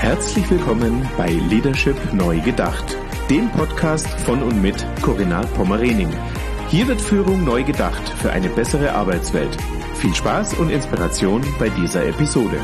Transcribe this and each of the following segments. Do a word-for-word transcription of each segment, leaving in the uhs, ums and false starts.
Herzlich willkommen bei Leadership neu gedacht, dem Podcast von und mit Corinna Pommerening. Hier wird Führung neu gedacht für eine bessere Arbeitswelt. Viel Spaß und Inspiration bei dieser Episode.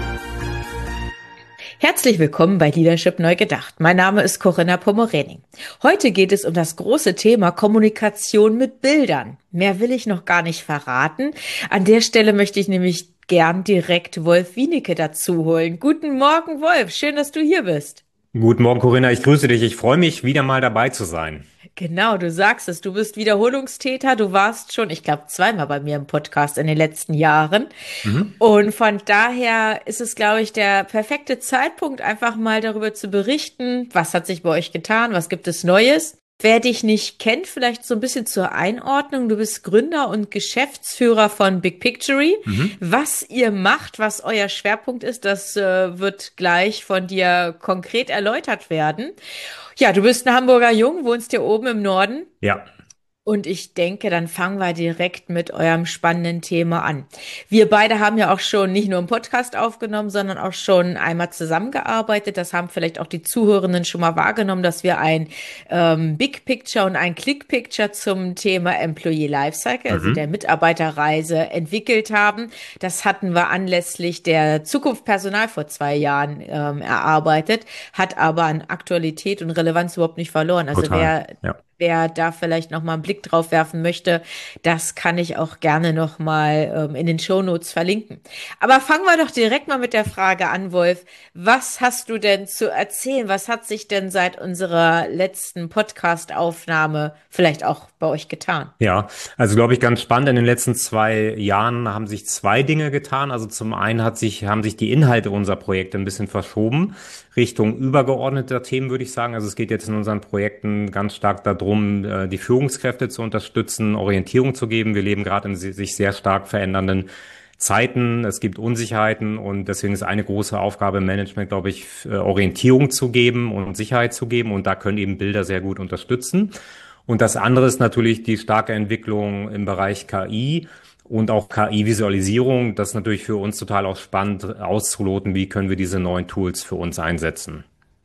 Herzlich willkommen bei Leadership neu gedacht. Mein Name ist Corinna Pommerening. Heute geht es um das große Thema Kommunikation mit Bildern. Mehr will ich noch gar nicht verraten. An der Stelle möchte ich nämlich gern direkt Wolf Wienecke dazu holen. Guten Morgen, Wolf. Schön, dass du hier bist. Guten Morgen, Corinna. Ich grüße dich. Ich freue mich, wieder mal dabei zu sein. Genau, du sagst es. Du bist Wiederholungstäter. Du warst schon, ich glaube, zweimal bei mir im Podcast in den letzten Jahren. Mhm. Und von daher ist es, glaube ich, der perfekte Zeitpunkt, einfach mal darüber zu berichten, was hat sich bei euch getan, was gibt es Neues. Wer dich nicht kennt, vielleicht so ein bisschen zur Einordnung. Du bist Gründer und Geschäftsführer von Big Pictory. Mhm. Was ihr macht, was euer Schwerpunkt ist, das äh, wird gleich von dir konkret erläutert werden. Ja, du bist ein Hamburger Jung, wohnst hier oben im Norden. Ja. Und ich denke, dann fangen wir direkt mit eurem spannenden Thema an. Wir beide haben ja auch schon nicht nur einen Podcast aufgenommen, sondern auch schon einmal zusammengearbeitet. Das haben vielleicht auch die Zuhörenden schon mal wahrgenommen, dass wir ein ähm, Big Picture und ein Click Picture zum Thema Employee Lifecycle, mhm. also der Mitarbeiterreise, entwickelt haben. Das hatten wir anlässlich der Zukunft Personal vor zwei Jahren ähm, erarbeitet, hat aber an Aktualität und Relevanz überhaupt nicht verloren. Also Total. wer Ja. Wer da vielleicht noch mal einen Blick drauf werfen möchte, das kann ich auch gerne noch mal ähm, in den Shownotes verlinken. Aber fangen wir doch direkt mal mit der Frage an, Wolf. Was hast du denn zu erzählen? Was hat sich denn seit unserer letzten Podcast-Aufnahme vielleicht auch bei euch getan? Ja, also glaube ich ganz spannend. In den letzten zwei Jahren haben sich zwei Dinge getan. Also zum einen hat sich, haben sich die Inhalte unserer Projekte ein bisschen verschoben Richtung übergeordneter Themen, würde ich sagen. Also es geht jetzt in unseren Projekten ganz stark darum, die Führungskräfte zu unterstützen, Orientierung zu geben. Wir leben gerade in sich sehr stark verändernden Zeiten. Es gibt Unsicherheiten und deswegen ist eine große Aufgabe im Management, glaube ich, Orientierung zu geben und Sicherheit zu geben. Und da können eben Bilder sehr gut unterstützen. Und das andere ist natürlich die starke Entwicklung im Bereich K I und auch K I-Visualisierung. Das ist natürlich für uns total auch spannend auszuloten, wie können wir diese neuen Tools für uns einsetzen.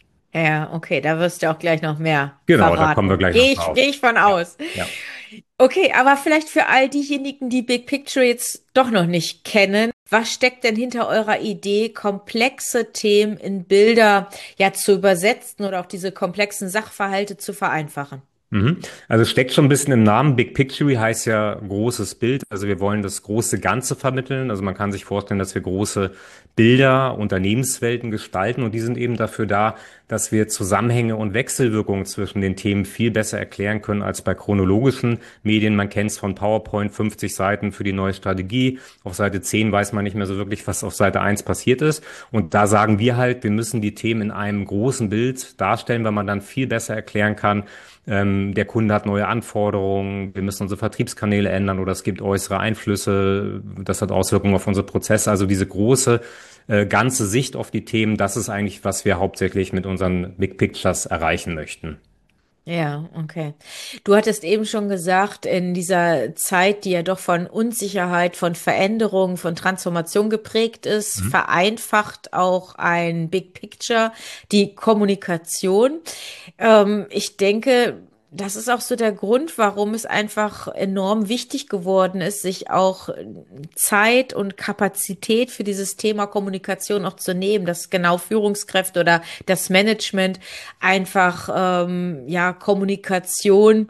Ja, okay, da wirst du auch gleich noch mehr Genau, verraten. Da kommen wir gleich Geh noch ich, drauf. Gehe ich von aus. Ja, ja. Okay, aber vielleicht für all diejenigen, die Big Picture jetzt doch noch nicht kennen, was steckt denn hinter eurer Idee, komplexe Themen in Bilder ja zu übersetzen oder auch diese komplexen Sachverhalte zu vereinfachen? Also es steckt schon ein bisschen im Namen. Big Picture heißt ja großes Bild. Also wir wollen das große Ganze vermitteln. Also man kann sich vorstellen, dass wir große Bilder, Unternehmenswelten gestalten und die sind eben dafür da, dass wir Zusammenhänge und Wechselwirkungen zwischen den Themen viel besser erklären können als bei chronologischen Medien. Man kennt es von PowerPoint, fünfzig Seiten für die neue Strategie. Auf Seite zehn weiß man nicht mehr so wirklich, was auf Seite eins passiert ist. Und da sagen wir halt, wir müssen die Themen in einem großen Bild darstellen, weil man dann viel besser erklären kann, Ähm, der Kunde hat neue Anforderungen, wir müssen unsere Vertriebskanäle ändern oder es gibt äußere Einflüsse, das hat Auswirkungen auf unsere Prozesse. Also diese große, äh, ganze Sicht auf die Themen, das ist eigentlich, was wir hauptsächlich mit unseren Big Pictures erreichen möchten. Ja, okay. Du hattest eben schon gesagt, in dieser Zeit, die ja doch von Unsicherheit, von Veränderung, von Transformation geprägt ist, mhm. vereinfacht auch ein Big Picture die Kommunikation. Ähm, ich denke, das ist auch so der Grund, warum es einfach enorm wichtig geworden ist, sich auch Zeit und Kapazität für dieses Thema Kommunikation auch zu nehmen, dass genau Führungskräfte oder das Management einfach ähm, ja Kommunikation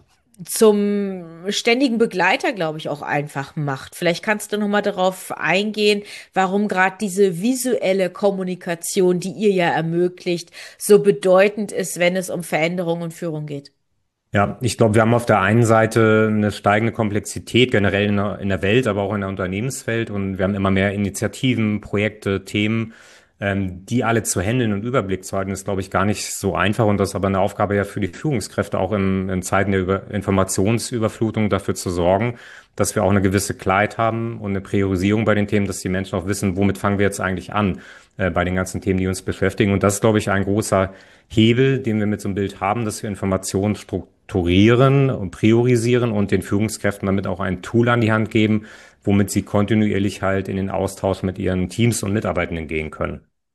zum ständigen Begleiter, glaube ich, auch einfach macht. Vielleicht kannst du noch mal darauf eingehen, warum gerade diese visuelle Kommunikation, die ihr ja ermöglicht, so bedeutend ist, wenn es um Veränderung und Führung geht. Ja, ich glaube, wir haben auf der einen Seite eine steigende Komplexität generell in der, in der Welt, aber auch in der Unternehmenswelt und wir haben immer mehr Initiativen, Projekte, Themen, ähm, die alle zu handeln und Überblick zu halten, ist, glaube ich, gar nicht so einfach und das ist aber eine Aufgabe ja für die Führungskräfte, auch in, in Zeiten der Über- Informationsüberflutung dafür zu sorgen, dass wir auch eine gewisse Klarheit haben und eine Priorisierung bei den Themen, dass die Menschen auch wissen, womit fangen wir jetzt eigentlich an äh, bei den ganzen Themen, die uns beschäftigen. Und das ist, glaube ich, ein großer Hebel, den wir mit so einem Bild haben, dass wir Informationen strukturieren und priorisieren und den Führungskräften damit auch ein Tool an die Hand geben, womit sie kontinuierlich halt in den Austausch mit ihren Teams und Mitarbeitenden gehen können.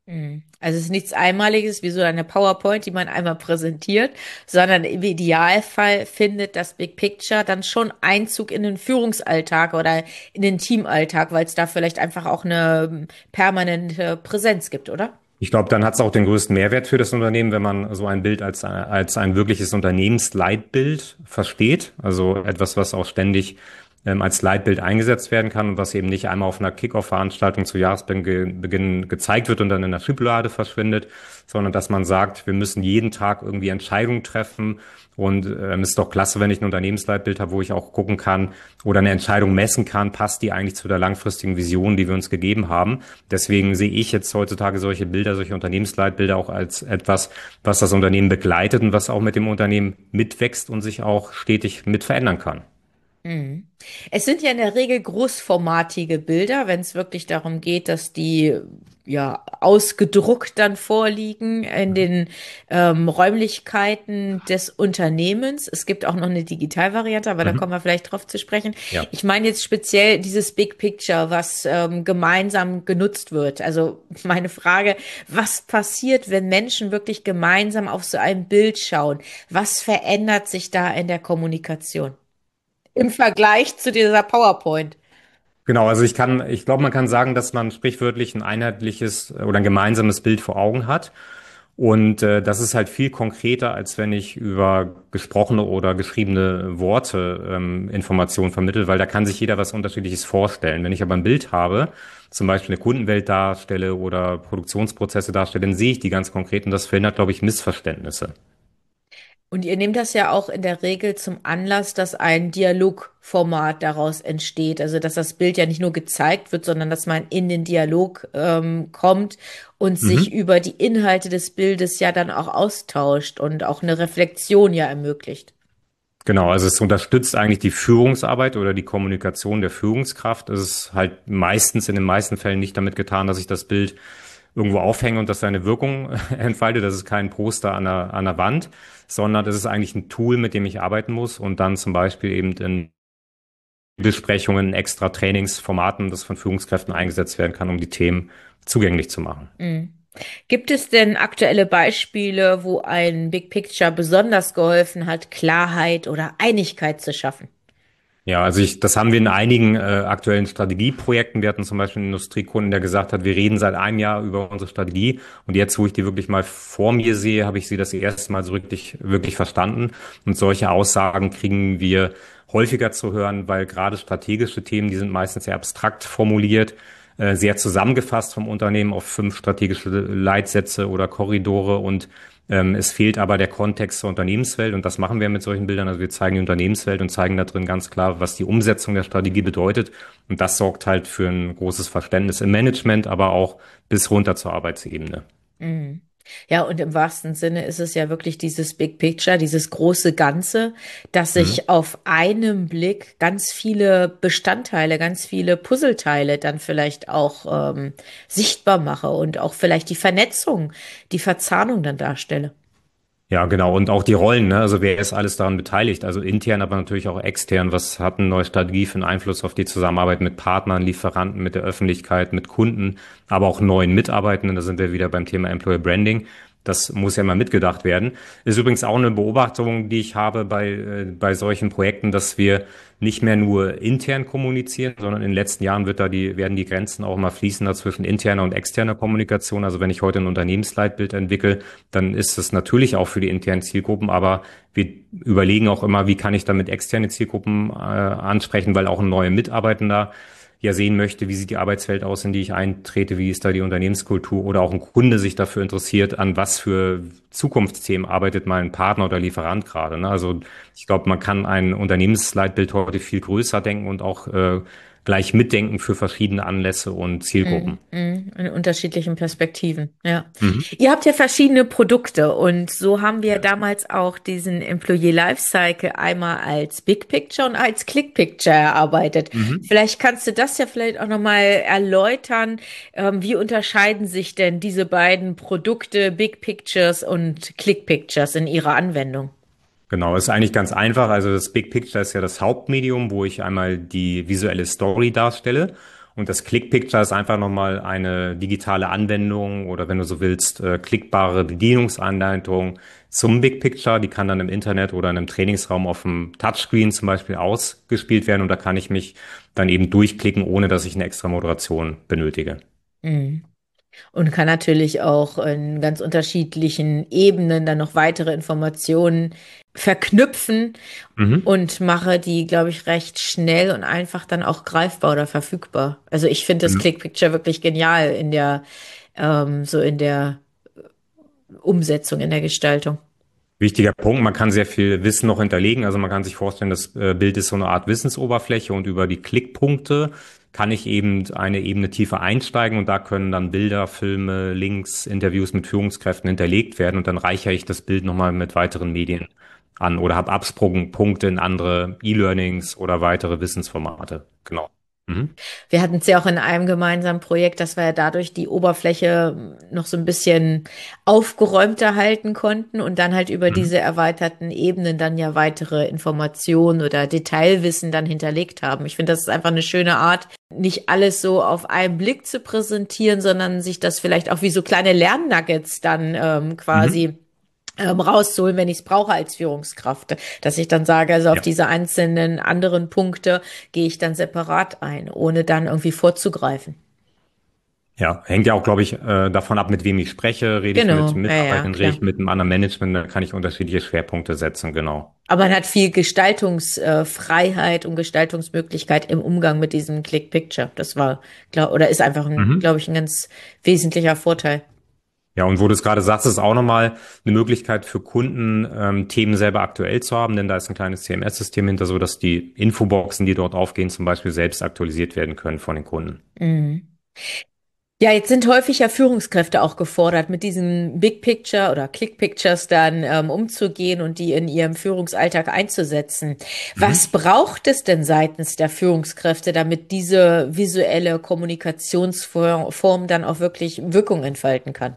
Mhm. Also es ist nichts Einmaliges wie so eine PowerPoint, die man einmal präsentiert, sondern im Idealfall findet das Big Picture dann schon Einzug in den Führungsalltag oder in den Teamalltag, weil es da vielleicht einfach auch eine ähm, permanente Präsenz gibt, oder? Ich glaube, dann hat es auch den größten Mehrwert für das Unternehmen, wenn man so ein Bild als, als ein wirkliches Unternehmensleitbild versteht. Also etwas, was auch ständig ähm, als Leitbild eingesetzt werden kann und was eben nicht einmal auf einer Kick-Off-Veranstaltung zu Jahresbeginn gezeigt wird und dann in der Schublade verschwindet, sondern dass man sagt, wir müssen jeden Tag irgendwie Entscheidungen treffen. Und ähm, es ist doch klasse, wenn ich ein Unternehmensleitbild habe, wo ich auch gucken kann oder eine Entscheidung messen kann, passt die eigentlich zu der langfristigen Vision, die wir uns gegeben haben. Deswegen sehe ich jetzt heutzutage solche Bilder, solche Unternehmensleitbilder auch als etwas, was das Unternehmen begleitet und was auch mit dem Unternehmen mitwächst und sich auch stetig mit verändern kann. Mhm. Es sind ja in der Regel großformatige Bilder, wenn es wirklich darum geht, dass die ja ausgedruckt dann vorliegen in den ähm, Räumlichkeiten des Unternehmens. Es gibt auch noch eine Digitalvariante, aber da Mhm. kommen wir vielleicht drauf zu sprechen. Ja. Ich meine jetzt speziell dieses Big Picture, was ähm, gemeinsam genutzt wird. Also meine Frage, was passiert, wenn Menschen wirklich gemeinsam auf so ein Bild schauen? Was verändert sich da in der Kommunikation? Im Vergleich zu dieser PowerPoint. Genau, also ich kann, ich glaube, man kann sagen, dass man sprichwörtlich ein einheitliches oder ein gemeinsames Bild vor Augen hat. Und äh, das ist halt viel konkreter, als wenn ich über gesprochene oder geschriebene Worte ähm, Informationen vermittle, weil da kann sich jeder was Unterschiedliches vorstellen. Wenn ich aber ein Bild habe, zum Beispiel eine Kundenwelt darstelle oder Produktionsprozesse darstelle, dann sehe ich die ganz konkret und das verhindert, glaube ich, Missverständnisse. Und ihr nehmt das ja auch in der Regel zum Anlass, dass ein Dialogformat daraus entsteht. Also dass das Bild ja nicht nur gezeigt wird, sondern dass man in den Dialog ähm, kommt und sich Mhm. über die Inhalte des Bildes ja dann auch austauscht und auch eine Reflexion ja ermöglicht. Genau, also es unterstützt eigentlich die Führungsarbeit oder die Kommunikation der Führungskraft. Es ist halt meistens, in den meisten Fällen nicht damit getan, dass ich das Bild irgendwo aufhänge und das seine Wirkung entfaltet. Das ist kein Poster an der, an der Wand, sondern das ist eigentlich ein Tool, mit dem ich arbeiten muss und dann zum Beispiel eben in Besprechungen, extra Trainingsformaten, das von Führungskräften eingesetzt werden kann, um die Themen zugänglich zu machen. Mhm. Gibt es denn aktuelle Beispiele, wo ein Big Picture besonders geholfen hat, Klarheit oder Einigkeit zu schaffen? Ja, also ich, das haben wir in einigen äh, aktuellen Strategieprojekten. Wir hatten zum Beispiel einen Industriekunden, der gesagt hat, wir reden seit einem Jahr über unsere Strategie und jetzt, wo ich die wirklich mal vor mir sehe, habe ich sie das erste Mal so wirklich, wirklich verstanden. Und solche Aussagen kriegen wir häufiger zu hören, weil gerade strategische Themen, die sind meistens sehr abstrakt formuliert, äh, sehr zusammengefasst vom Unternehmen auf fünf strategische Leitsätze oder Korridore und ähm, es fehlt aber der Kontext zur Unternehmenswelt und das machen wir mit solchen Bildern. Also wir zeigen die Unternehmenswelt und zeigen da drin ganz klar, was die Umsetzung der Strategie bedeutet. Und das sorgt halt für ein großes Verständnis im Management, aber auch bis runter zur Arbeitsebene. Mhm. Ja, und im wahrsten Sinne ist es ja wirklich dieses Big Picture, dieses große Ganze, dass Mhm. ich auf einem Blick ganz viele Bestandteile, ganz viele Puzzleteile dann vielleicht auch ähm, sichtbar mache und auch vielleicht die Vernetzung, die Verzahnung dann darstelle. Ja, genau. Und auch die Rollen, ne? Also wer ist alles daran beteiligt? Also intern, aber natürlich auch extern. Was hat eine neue Strategie für einen Einfluss auf die Zusammenarbeit mit Partnern, Lieferanten, mit der Öffentlichkeit, mit Kunden, aber auch neuen Mitarbeitenden? Da sind wir wieder beim Thema Employer Branding. Das muss ja mal mitgedacht werden. Ist übrigens auch eine Beobachtung, die ich habe bei, äh, bei solchen Projekten, dass wir nicht mehr nur intern kommunizieren, sondern in den letzten Jahren wird da die, werden die Grenzen auch immer fließender zwischen interner und externer Kommunikation. Also wenn ich heute ein Unternehmensleitbild entwickle, dann ist es natürlich auch für die internen Zielgruppen, aber wir überlegen auch immer, wie kann ich damit externe Zielgruppen äh, ansprechen, weil auch ein neuer Mitarbeitender ja sehen möchte, wie sieht die Arbeitswelt aus, in die ich eintrete, wie ist da die Unternehmenskultur oder auch ein Kunde sich dafür interessiert, an was für Zukunftsthemen arbeitet mein Partner oder Lieferant gerade. Ne? Also ich glaube, man kann ein Unternehmensleitbild heute viel größer denken und auch äh, gleich mitdenken für verschiedene Anlässe und Mhm, Zielgruppen. mhm, in unterschiedlichen Perspektiven, ja. Mhm. Ihr habt ja verschiedene Produkte und so haben wir damals auch diesen Employee Lifecycle einmal als Big Picture und als Click Picture erarbeitet. Mhm. Vielleicht kannst du das ja vielleicht auch nochmal erläutern. Ähm, wie unterscheiden sich denn diese beiden Produkte, Big Pictures und Click Pictures in ihrer Anwendung? Genau, ist eigentlich ganz einfach. Also das Big Picture ist ja das Hauptmedium, wo ich einmal die visuelle Story darstelle. Und das Click Picture ist einfach nochmal eine digitale Anwendung oder wenn du so willst, äh, klickbare Bedienungsanleitung zum Big Picture. Die kann dann im Internet oder in einem Trainingsraum auf dem Touchscreen zum Beispiel ausgespielt werden und da kann ich mich dann eben durchklicken, ohne dass ich eine extra Moderation benötige. Mhm. Und kann natürlich auch in ganz unterschiedlichen Ebenen dann noch weitere Informationen verknüpfen Mhm. und mache die, glaube ich, recht schnell und einfach dann auch greifbar oder verfügbar. Also ich finde das Mhm. Click Picture wirklich genial in der, ähm, so in der Umsetzung, in der Gestaltung. Wichtiger Punkt, man kann sehr viel Wissen noch hinterlegen. Also man kann sich vorstellen, das äh, Bild ist so eine Art Wissensoberfläche und über die Klickpunkte kann ich eben eine Ebene tiefer einsteigen und da können dann Bilder, Filme, Links, Interviews mit Führungskräften hinterlegt werden und dann reichere ich das Bild nochmal mit weiteren Medien an oder habe Absprungpunkte in andere E-Learnings oder weitere Wissensformate. Genau. Mhm. Wir hatten es ja auch in einem gemeinsamen Projekt, dass wir ja dadurch die Oberfläche noch so ein bisschen aufgeräumter halten konnten und dann halt über Mhm. diese erweiterten Ebenen dann ja weitere Informationen oder Detailwissen dann hinterlegt haben. Ich finde, das ist einfach eine schöne Art, nicht alles so auf einen Blick zu präsentieren, sondern sich das vielleicht auch wie so kleine Lernnuggets dann ähm, Mhm. quasi ähm, rauszuholen, wenn ich es brauche als Führungskraft. Dass ich dann sage, also auf Ja. diese einzelnen anderen Punkte gehe ich dann separat ein, ohne dann irgendwie vorzugreifen. Ja, hängt ja auch, glaube ich, äh, davon ab, mit wem ich spreche. Rede ich mit Genau, ja, ja, Mitarbeitern, rede klar. ich mit einem anderen Management, da kann ich unterschiedliche Schwerpunkte setzen, genau. Aber man hat viel Gestaltungsfreiheit und Gestaltungsmöglichkeit im Umgang mit diesem Click Picture. Das war, glaub, oder ist einfach ein, Mhm. glaube ich, ein ganz wesentlicher Vorteil. Ja, und wo du es gerade sagst, ist auch nochmal eine Möglichkeit für Kunden, ähm, Themen selber aktuell zu haben, denn da ist ein kleines C M S-System hinter, so dass die Infoboxen, die dort aufgehen, zum Beispiel selbst aktualisiert werden können von den Kunden. Mhm. Ja, jetzt sind häufig ja Führungskräfte auch gefordert, mit diesen Big Picture oder Click Pictures dann ähm, umzugehen und die in ihrem Führungsalltag einzusetzen. Was Mhm. braucht es denn seitens der Führungskräfte, damit diese visuelle Kommunikationsform dann auch wirklich Wirkung entfalten kann?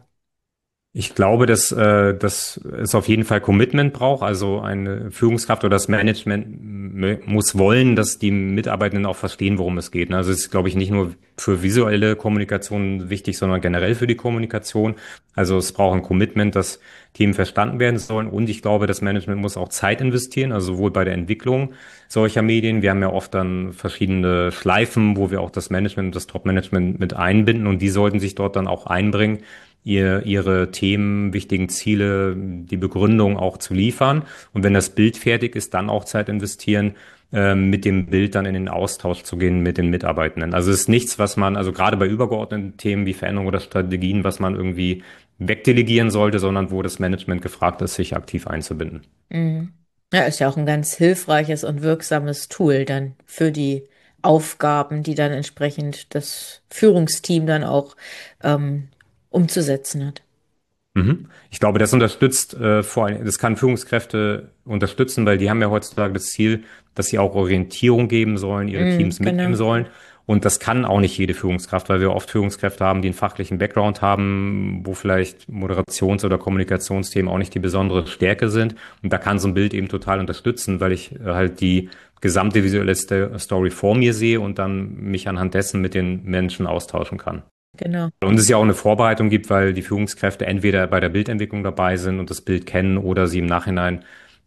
Ich glaube, dass, äh, dass es auf jeden Fall Commitment braucht. Also eine Führungskraft oder das Management m- muss wollen, dass die Mitarbeitenden auch verstehen, worum es geht. Also es ist, glaube ich, nicht nur für visuelle Kommunikation wichtig, sondern generell für die Kommunikation. Also es braucht ein Commitment, dass Themen verstanden werden sollen. Und ich glaube, das Management muss auch Zeit investieren, also sowohl bei der Entwicklung solcher Medien. Wir haben ja oft dann verschiedene Schleifen, wo wir auch das Management und das Top-Management mit einbinden und die sollten sich dort dann auch einbringen, ihr, ihre Themen, wichtigen Ziele, die Begründung auch zu liefern. Und wenn das Bild fertig ist, dann auch Zeit investieren, ähm, mit dem Bild dann in den Austausch zu gehen mit den Mitarbeitenden. Also es ist nichts, was man, also gerade bei übergeordneten Themen wie Veränderung oder Strategien, was man irgendwie wegdelegieren sollte, sondern wo das Management gefragt ist, sich aktiv einzubinden. Mhm. Ja, ist ja auch ein ganz hilfreiches und wirksames Tool dann für die Aufgaben, die dann entsprechend das Führungsteam dann auch ähm, umzusetzen hat. Mhm. Ich glaube, das unterstützt äh, vor allem, das kann Führungskräfte unterstützen, weil die haben ja heutzutage das Ziel, dass sie auch Orientierung geben sollen, ihre Mhm, Teams mitnehmen genau. sollen. Und das kann auch nicht jede Führungskraft, weil wir oft Führungskräfte haben, die einen fachlichen Background haben, wo vielleicht Moderations- oder Kommunikationsthemen auch nicht die besondere Stärke sind. Und da kann so ein Bild eben total unterstützen, weil ich äh, halt die gesamte visuelle Sto- Story vor mir sehe und dann mich anhand dessen mit den Menschen austauschen kann. Genau. Und es ja auch eine Vorbereitung gibt, weil die Führungskräfte entweder bei der Bildentwicklung dabei sind und das Bild kennen oder sie im Nachhinein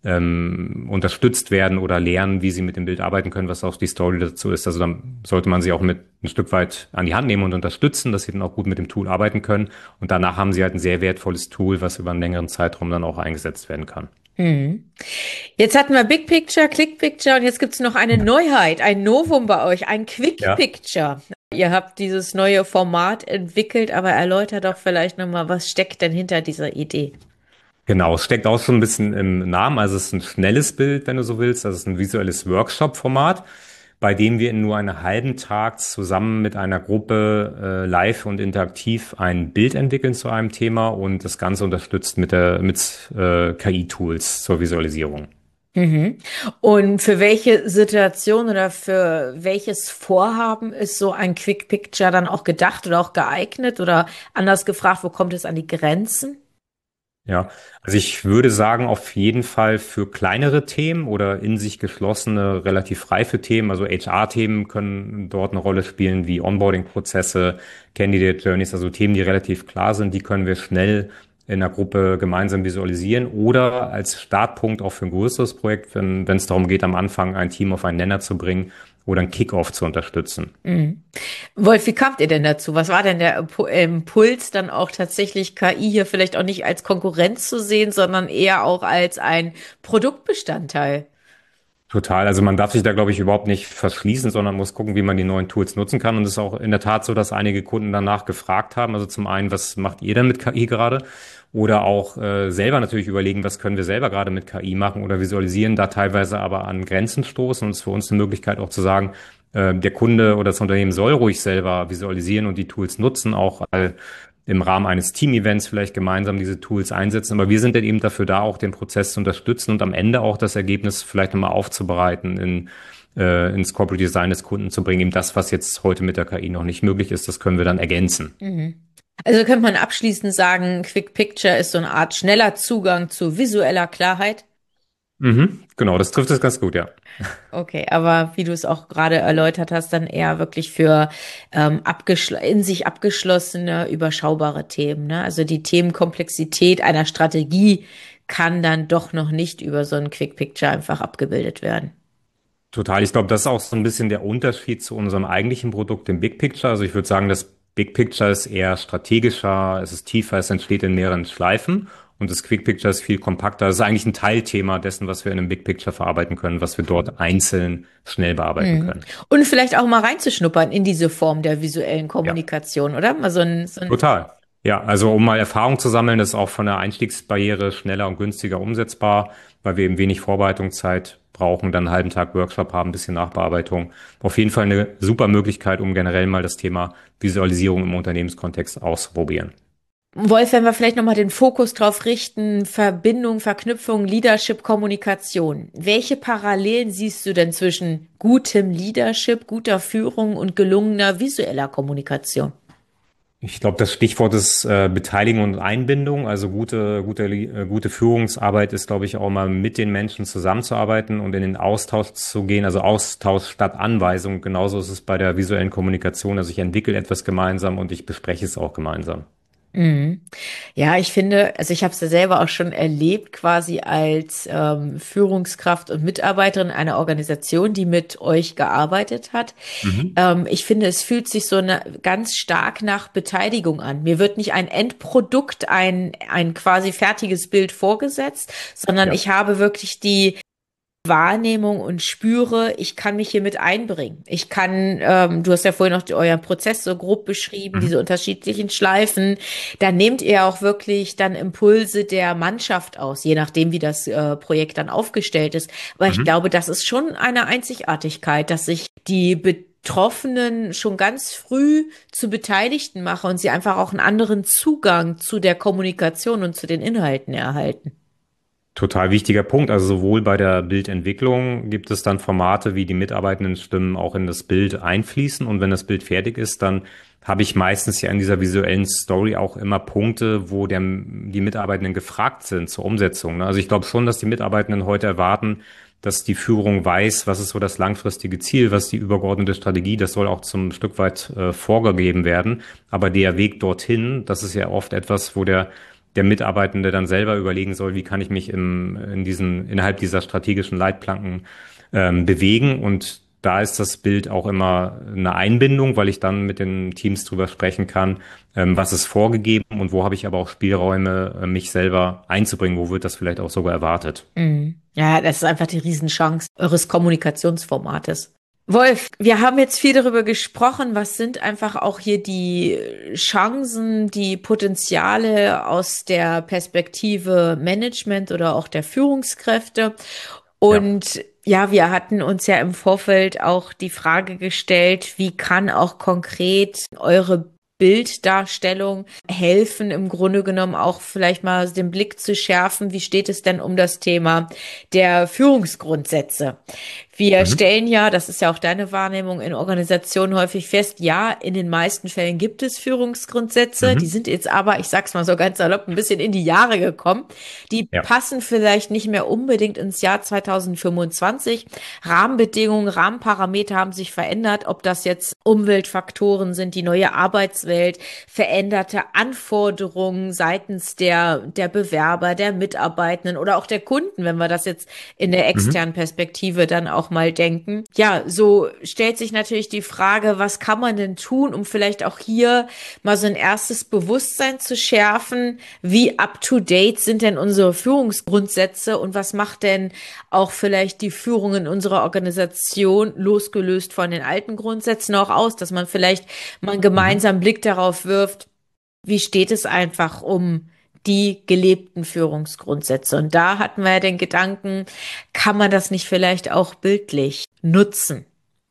ähm, unterstützt werden oder lernen, wie sie mit dem Bild arbeiten können, was auch die Story dazu ist. Also dann sollte man sie auch mit ein Stück weit an die Hand nehmen und unterstützen, dass sie dann auch gut mit dem Tool arbeiten können. Und danach haben sie halt ein sehr wertvolles Tool, was über einen längeren Zeitraum dann auch eingesetzt werden kann. Mhm. Jetzt hatten wir Big Picture, Click Picture und jetzt gibt's noch eine Neuheit, ein Novum bei euch, ein Quick Ja. Picture. Ihr habt dieses neue Format entwickelt, aber erläutert doch vielleicht nochmal, was steckt denn hinter dieser Idee? Genau, es steckt auch schon ein bisschen im Namen. Also es ist ein schnelles Bild, wenn du so willst. Also es ist ein visuelles Workshop-Format, bei dem wir in nur einem halben Tag zusammen mit einer Gruppe äh, live und interaktiv ein Bild entwickeln zu einem Thema und das Ganze unterstützt mit der mit äh, K I-Tools zur Visualisierung. Mhm. Und für welche Situation oder für welches Vorhaben ist so ein Quick Picture dann auch gedacht oder auch geeignet? Oder anders gefragt, wo kommt es an die Grenzen? Ja, also ich würde sagen, auf jeden Fall für kleinere Themen oder in sich geschlossene, relativ reife Themen, also H R-Themen können dort eine Rolle spielen, wie Onboarding-Prozesse, Candidate Journeys, also Themen, die relativ klar sind, die können wir schnell in der Gruppe gemeinsam visualisieren oder als Startpunkt auch für ein größeres Projekt, wenn wenn es darum geht, am Anfang ein Team auf einen Nenner zu bringen oder ein Kickoff zu unterstützen. Mhm. Wolf, wie kamt ihr denn dazu? Was war denn der Impu- Impuls, dann auch tatsächlich K I hier vielleicht auch nicht als Konkurrenz zu sehen, sondern eher auch als ein Produktbestandteil? Total. Also man darf sich da, glaube ich, überhaupt nicht verschließen, sondern muss gucken, wie man die neuen Tools nutzen kann. Und es ist auch in der Tat so, dass einige Kunden danach gefragt haben. Also zum einen, was macht ihr denn mit K I gerade? Oder auch äh, selber natürlich überlegen, was können wir selber gerade mit K I machen oder visualisieren, da teilweise aber an Grenzen stoßen. Und es ist für uns eine Möglichkeit auch zu sagen, äh, der Kunde oder das Unternehmen soll ruhig selber visualisieren und die Tools nutzen, auch äh, im Rahmen eines Team-Events vielleicht gemeinsam diese Tools einsetzen. Aber wir sind dann eben dafür da, auch den Prozess zu unterstützen und am Ende auch das Ergebnis vielleicht nochmal aufzubereiten, in, äh, ins Corporate Design des Kunden zu bringen. Eben das, was jetzt heute mit der K I noch nicht möglich ist, das können wir dann ergänzen. Mhm. Also könnte man abschließend sagen, Quick Picture ist so eine Art schneller Zugang zu visueller Klarheit. Mhm, genau, das trifft es ganz gut, ja. Okay, aber wie du es auch gerade erläutert hast, dann eher wirklich für ähm, abgeschl in sich abgeschlossene, überschaubare Themen, ne? Also die Themenkomplexität einer Strategie kann dann doch noch nicht über so ein Quick Picture einfach abgebildet werden. Total. Ich glaube, das ist auch so ein bisschen der Unterschied zu unserem eigentlichen Produkt, dem Big Picture. Also ich würde sagen, das Big Picture ist eher strategischer, es ist tiefer, es entsteht in mehreren Schleifen. Und das Quick Picture ist viel kompakter. Das ist eigentlich ein Teilthema dessen, was wir in einem Big Picture verarbeiten können, was wir dort einzeln schnell bearbeiten Mhm. können. Und vielleicht auch mal reinzuschnuppern in diese Form der visuellen Ja. Kommunikation, oder? Mal so ein, so ein Total. Ja, also um mal Erfahrung zu sammeln, das ist auch von der Einstiegsbarriere schneller und günstiger umsetzbar, weil wir eben wenig Vorbereitungszeit brauchen, dann einen halben Tag Workshop haben, ein bisschen Nachbearbeitung. Auf jeden Fall eine super Möglichkeit, um generell mal das Thema Visualisierung im Unternehmenskontext auszuprobieren. Wolf, wenn wir vielleicht nochmal den Fokus drauf richten, Verbindung, Verknüpfung, Leadership, Kommunikation. Welche Parallelen siehst du denn zwischen gutem Leadership, guter Führung und gelungener visueller Kommunikation? Ich glaube, das Stichwort ist äh, Beteiligung und Einbindung. Also gute, gute, äh, gute Führungsarbeit ist, glaube ich, auch mal mit den Menschen zusammenzuarbeiten und in den Austausch zu gehen. Also Austausch statt Anweisung. Genauso ist es bei der visuellen Kommunikation. Also ich entwickle etwas gemeinsam und ich bespreche es auch gemeinsam. Mhm. Ja, ich finde, also ich habe es ja selber auch schon erlebt, quasi als ähm, Führungskraft und Mitarbeiterin einer Organisation, die mit euch gearbeitet hat. Mhm. Ähm, ich finde, es fühlt sich so eine, ganz stark nach Beteiligung an. Mir wird nicht ein Endprodukt, ein, ein quasi fertiges Bild vorgesetzt, sondern Ja. ich habe wirklich die Wahrnehmung und spüre, ich kann mich hier mit einbringen. Ich kann, ähm, du hast ja vorhin noch die, euren Prozess so grob beschrieben, Mhm. diese unterschiedlichen Schleifen. Da nehmt ihr auch wirklich dann Impulse der Mannschaft aus, je nachdem, wie das äh, Projekt dann aufgestellt ist. Aber ich Mhm. glaube, das ist schon eine Einzigartigkeit, dass sich die Betroffenen schon ganz früh zu Beteiligten machen und sie einfach auch einen anderen Zugang zu der Kommunikation und zu den Inhalten erhalten. Total wichtiger Punkt. Also sowohl bei der Bildentwicklung gibt es dann Formate, wie die mitarbeitenden Stimmen auch in das Bild einfließen. Und wenn das Bild fertig ist, dann habe ich meistens ja in dieser visuellen Story auch immer Punkte, wo der, die Mitarbeitenden gefragt sind zur Umsetzung. Ne? Also ich glaube schon, dass die Mitarbeitenden heute erwarten, dass die Führung weiß, was ist so das langfristige Ziel, was ist die übergeordnete Strategie. Das soll auch zum Stück weit äh, vorgegeben werden. Aber der Weg dorthin, das ist ja oft etwas, wo der der Mitarbeitende dann selber überlegen soll, wie kann ich mich im, in diesen, innerhalb dieser strategischen Leitplanken ähm, bewegen. Und da ist das Bild auch immer eine Einbindung, weil ich dann mit den Teams drüber sprechen kann, ähm, was ist vorgegeben und wo habe ich aber auch Spielräume, äh, mich selber einzubringen, wo wird das vielleicht auch sogar erwartet. Mhm. Ja, das ist einfach die Riesenchance eures Kommunikationsformates. Wolf, wir haben jetzt viel darüber gesprochen, was sind einfach auch hier die Chancen, die Potenziale aus der Perspektive Management oder auch der Führungskräfte. Ja. Und ja, wir hatten uns ja im Vorfeld auch die Frage gestellt, wie kann auch konkret eure Bilddarstellung helfen, im Grunde genommen auch vielleicht mal den Blick zu schärfen, wie steht es denn um das Thema der Führungsgrundsätze? Wir Mhm. stellen ja, das ist ja auch deine Wahrnehmung in Organisationen häufig fest, ja, in den meisten Fällen gibt es Führungsgrundsätze, die Mhm. sind jetzt aber, ich sag's mal so ganz salopp, ein bisschen in die Jahre gekommen. Die Ja. passen vielleicht nicht mehr unbedingt ins Jahr zweitausendfünfundzwanzig. Rahmenbedingungen, Rahmenparameter haben sich verändert, ob das jetzt Umweltfaktoren sind, die neue Arbeitswelt, veränderte Anforderungen seitens der, der Bewerber, der Mitarbeitenden oder auch der Kunden, wenn wir das jetzt in der Mhm. externen Perspektive dann auch mal denken. Ja, so stellt sich natürlich die Frage, was kann man denn tun, um vielleicht auch hier mal so ein erstes Bewusstsein zu schärfen? Wie up-to-date sind denn unsere Führungsgrundsätze und was macht denn auch vielleicht die Führung in unserer Organisation losgelöst von den alten Grundsätzen auch aus, dass man vielleicht mal einen Mhm. gemeinsamen Blick darauf wirft, wie steht es einfach um die gelebten Führungsgrundsätze? Und da hatten wir ja den Gedanken, kann man das nicht vielleicht auch bildlich nutzen?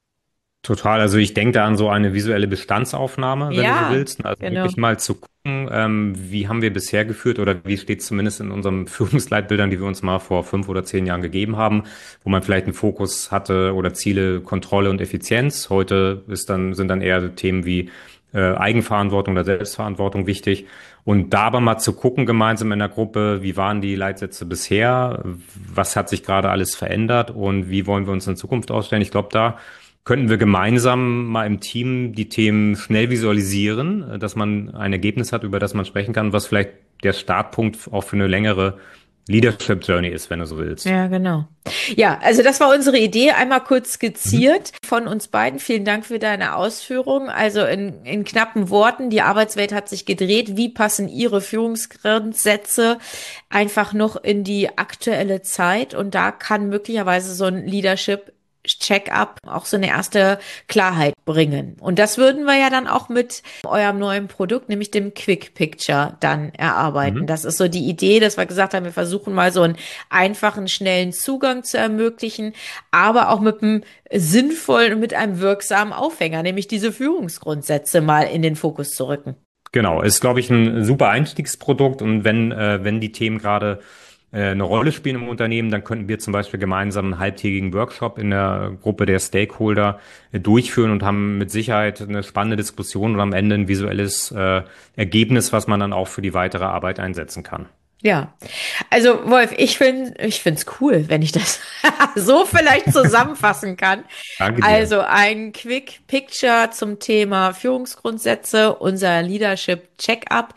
Total. Also ich denke da an so eine visuelle Bestandsaufnahme, wenn du so Ja, willst. Also genau. wirklich mal zu gucken, ähm, wie haben wir bisher geführt oder wie steht es zumindest in unseren Führungsleitbildern, die wir uns mal vor fünf oder zehn Jahren gegeben haben, wo man vielleicht einen Fokus hatte oder Ziele, Kontrolle und Effizienz. Heute ist dann, sind dann eher Themen wie äh, Eigenverantwortung oder Selbstverantwortung wichtig. Und da aber mal zu gucken gemeinsam in der Gruppe, wie waren die Leitsätze bisher, was hat sich gerade alles verändert und wie wollen wir uns in Zukunft ausstellen. Ich glaube, da könnten wir gemeinsam mal im Team die Themen schnell visualisieren, dass man ein Ergebnis hat, über das man sprechen kann, was vielleicht der Startpunkt auch für eine längere Leadership Journey ist, wenn du so willst. Ja, genau. Ja, also das war unsere Idee, einmal kurz skizziert Mhm. von uns beiden. Vielen Dank für deine Ausführungen. Also in, in knappen Worten, die Arbeitswelt hat sich gedreht. Wie passen Ihre Führungsgrundsätze einfach noch in die aktuelle Zeit? Und da kann möglicherweise so ein Leadership Check-up auch so eine erste Klarheit bringen. Und das würden wir ja dann auch mit eurem neuen Produkt, nämlich dem Quick Picture, dann erarbeiten. Mhm. Das ist so die Idee, dass wir gesagt haben, wir versuchen mal so einen einfachen, schnellen Zugang zu ermöglichen, aber auch mit einem sinnvollen und mit einem wirksamen Aufhänger, nämlich diese Führungsgrundsätze mal in den Fokus zu rücken. Genau, ist, glaube ich, ein super Einstiegsprodukt und wenn, äh, wenn die Themen gerade äh, eine Rolle spielen im Unternehmen, dann könnten wir zum Beispiel gemeinsam einen halbtägigen Workshop in der Gruppe der Stakeholder äh, durchführen und haben mit Sicherheit eine spannende Diskussion und am Ende ein visuelles äh, Ergebnis, was man dann auch für die weitere Arbeit einsetzen kann. Ja, also Wolf, ich finde, ich find's cool, wenn ich das so vielleicht zusammenfassen kann. Danke dir. Also ein Quick Picture zum Thema Führungsgrundsätze, unser Leadership Check-up.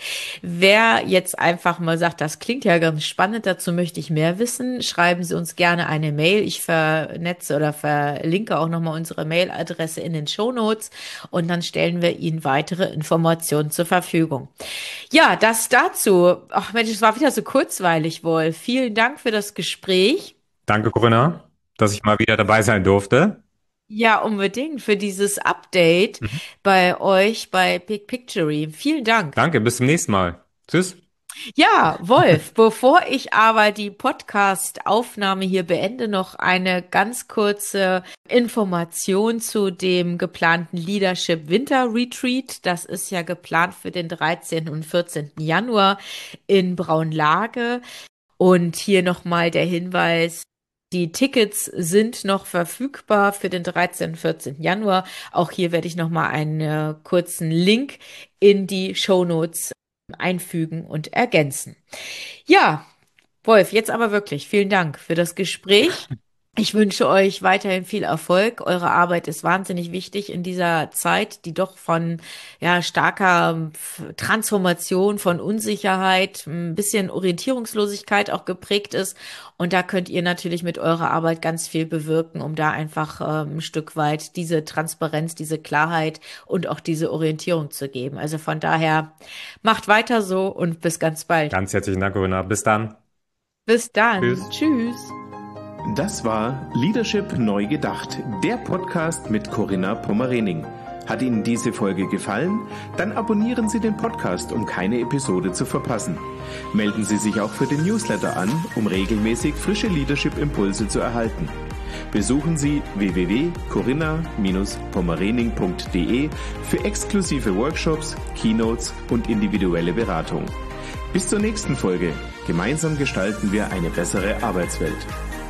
Wer jetzt einfach mal sagt, das klingt ja ganz spannend, dazu möchte ich mehr wissen, schreiben Sie uns gerne eine Mail. Ich vernetze oder verlinke auch nochmal unsere Mailadresse in den Shownotes und dann stellen wir Ihnen weitere Informationen zur Verfügung. Ja, das dazu. Ach Mensch, es war wieder so kurzweilig, Wolf. Vielen Dank für das Gespräch. Danke, Corinna, dass ich mal wieder dabei sein durfte. Ja, unbedingt für dieses Update Mhm. bei euch bei Big Picture. Vielen Dank. Danke, bis zum nächsten Mal. Tschüss. Ja, Wolf, bevor ich aber die Podcast-Aufnahme hier beende, noch eine ganz kurze Information zu dem geplanten Leadership Winter Retreat. Das ist ja geplant für den dreizehnten und vierzehnten Januar in Braunlage. Und hier nochmal der Hinweis, die Tickets sind noch verfügbar für den dreizehnten und vierzehnten Januar. Auch hier werde ich nochmal einen kurzen Link in die Shownotes einfügen und ergänzen. Ja, Wolf, jetzt aber wirklich vielen Dank für das Gespräch. Ich wünsche euch weiterhin viel Erfolg. Eure Arbeit ist wahnsinnig wichtig in dieser Zeit, die doch von ja starker Transformation, von Unsicherheit, ein bisschen Orientierungslosigkeit auch geprägt ist. Und da könnt ihr natürlich mit eurer Arbeit ganz viel bewirken, um da einfach ähm, ein Stück weit diese Transparenz, diese Klarheit und auch diese Orientierung zu geben. Also von daher macht weiter so und bis ganz bald. Ganz herzlichen Dank, Corinna. Bis dann. Bis dann. Tschüss. Tschüss. Das war Leadership neu gedacht, der Podcast mit Corinna Pommerening. Hat Ihnen diese Folge gefallen? Dann abonnieren Sie den Podcast, um keine Episode zu verpassen. Melden Sie sich auch für den Newsletter an, um regelmäßig frische Leadership-Impulse zu erhalten. Besuchen Sie w w w punkt corinna Bindestrich pommerening punkt de für exklusive Workshops, Keynotes und individuelle Beratung. Bis zur nächsten Folge. Gemeinsam gestalten wir eine bessere Arbeitswelt.